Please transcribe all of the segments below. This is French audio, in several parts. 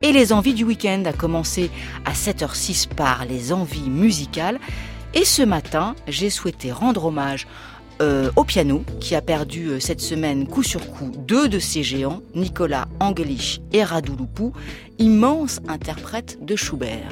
Et les envies du week-end a commencé à 7h06 par les envies musicales. Et ce matin, j'ai souhaité rendre hommage au piano, qui a perdu cette semaine coup sur coup 2 de ses géants, Nicolas Angelich et Radu Lupu, immenses interprètes de Schubert.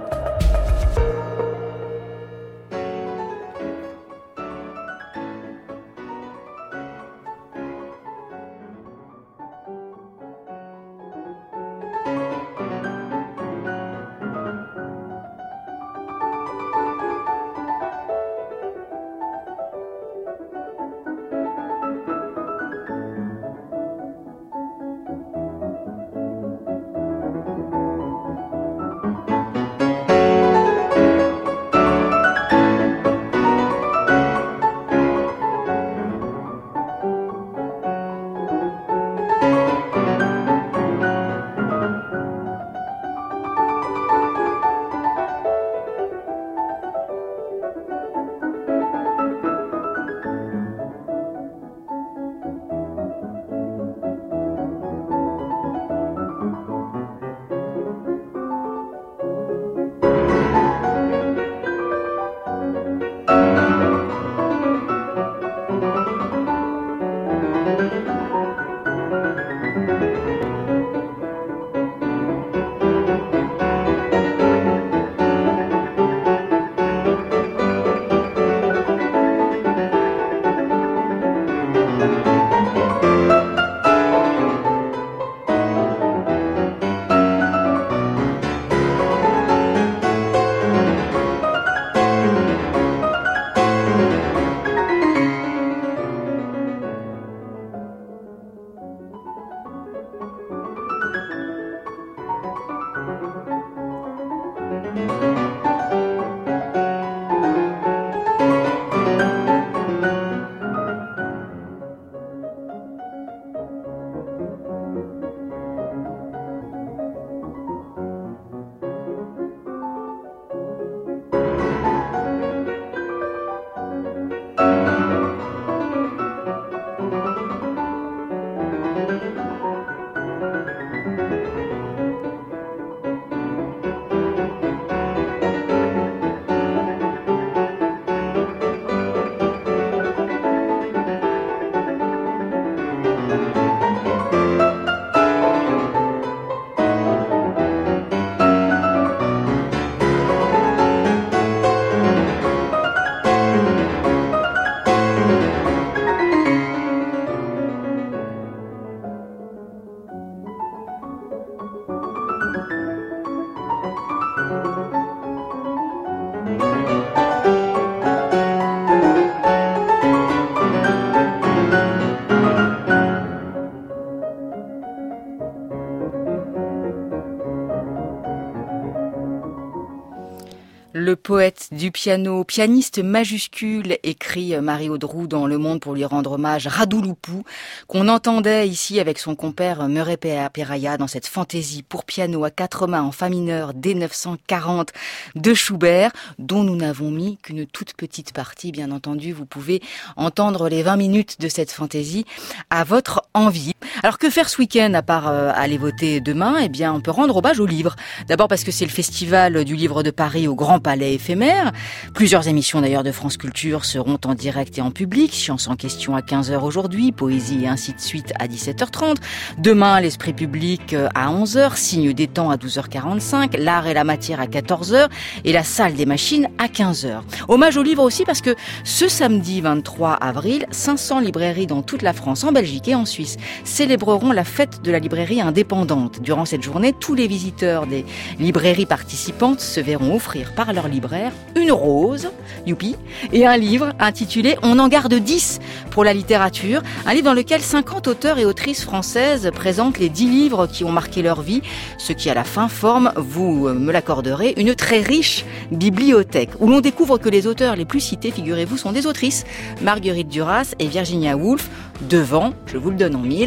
Le poète du piano, pianiste majuscule, écrit Marie Audroux dans Le Monde pour lui rendre hommage, Radu Lupu, qu'on entendait ici avec son compère Murray Peraya dans cette fantaisie pour piano à 4 mains en fa mineur dès 940 de Schubert, dont nous n'avons mis qu'une toute petite partie, bien entendu. Vous pouvez entendre les 20 minutes de cette fantaisie à votre envie. Alors que faire ce week-end à part aller voter demain? Eh bien, on peut rendre hommage au livre. D'abord parce que c'est le festival du livre de Paris au Grand Palais éphémère. Plusieurs émissions d'ailleurs de France Culture seront en direct et en public. Science en question à 15h aujourd'hui, poésie et ainsi de suite à 17h30. Demain, l'esprit public à 11h, signe des temps à 12h45, l'art et la matière à 14h et la salle des machines à 15h. Hommage au livre aussi parce que ce samedi 23 avril, 500 librairies dans toute la France, en Belgique et en Suisse célébreront la fête de la librairie indépendante. Durant cette journée, tous les visiteurs des librairies participantes se verront offrir par leur libraire une rose, youpi, et un livre intitulé « On en garde 10 pour la littérature », un livre dans lequel 50 auteurs et autrices françaises présentent les 10 livres qui ont marqué leur vie, ce qui à la fin forme, vous me l'accorderez, une très riche bibliothèque, où l'on découvre que les auteurs les plus cités, figurez-vous, sont des autrices, Marguerite Duras et Virginia Woolf, devant, je vous le donne en mille,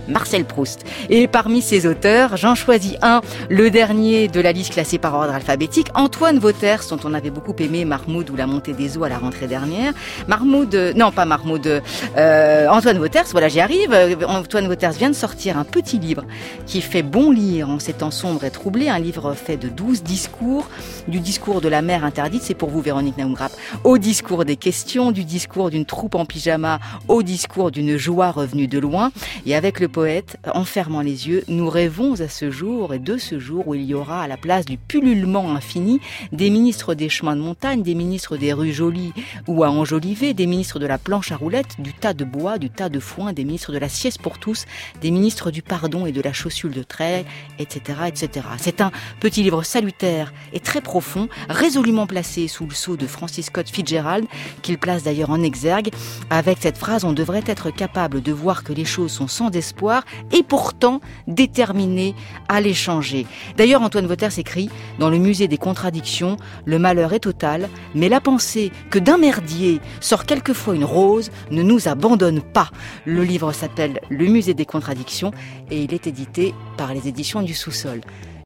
Marcel Proust. Et parmi ces auteurs, j'en choisis un, le dernier de la liste classée par ordre alphabétique, Antoine Wauters, dont on avait beaucoup aimé Marmoud ou la montée des eaux à la rentrée dernière. Antoine Wauters, voilà, j'y arrive. Antoine Wauters vient de sortir un petit livre qui fait bon lire en ces temps sombres et troublés, un livre fait de 12 discours, du discours de la mer interdite, c'est pour vous Véronique Naoumgrap, au discours des questions, du discours d'une troupe en pyjama, au discours d'une joie revenue de loin. Et avec le poète, en fermant les yeux, nous rêvons à ce jour et de ce jour où il y aura à la place du pullulement infini des ministres des chemins de montagne, des ministres des rues jolies ou à enjoliver, des ministres de la planche à roulettes, du tas de bois, du tas de foin, des ministres de la sieste pour tous, des ministres du pardon et de la chaussure de trait, etc., etc. C'est un petit livre salutaire et très profond, résolument placé sous le sceau de Francis Scott Fitzgerald, qu'il place d'ailleurs en exergue, avec cette phrase « On devrait être capable de voir que les choses sont sans espoir et pourtant déterminé à les changer ». D'ailleurs, Antoine Wauters écrit dans le musée des contradictions « Le malheur est total, mais la pensée que d'un merdier sort quelquefois une rose ne nous abandonne pas ». Le livre s'appelle « Le musée des contradictions » et il est édité par les éditions du Sous-sol.